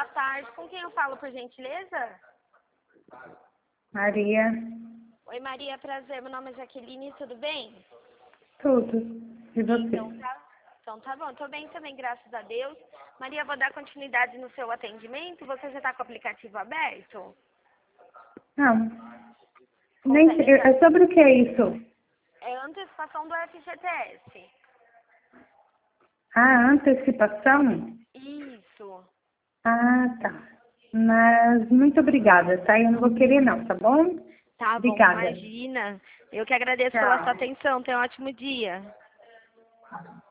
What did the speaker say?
boa tarde. Com quem eu falo, por gentileza? Maria. Oi, Maria, prazer. Meu nome é Jaqueline, tudo bem? Tudo. E você? Então tá bom. Tô bem também, graças a Deus. Maria, vou dar continuidade no seu atendimento. Você já tá com o aplicativo aberto? Não. Nem sei. É sobre o que é isso? É antecipação do FGTS. Ah, antecipação? Isso. Ah, tá. Mas muito obrigada, tá? Eu não vou querer não, tá bom? Tá bom, Obrigada. imagina. Eu que agradeço pela sua Tchau. atenção. Tenha um ótimo dia.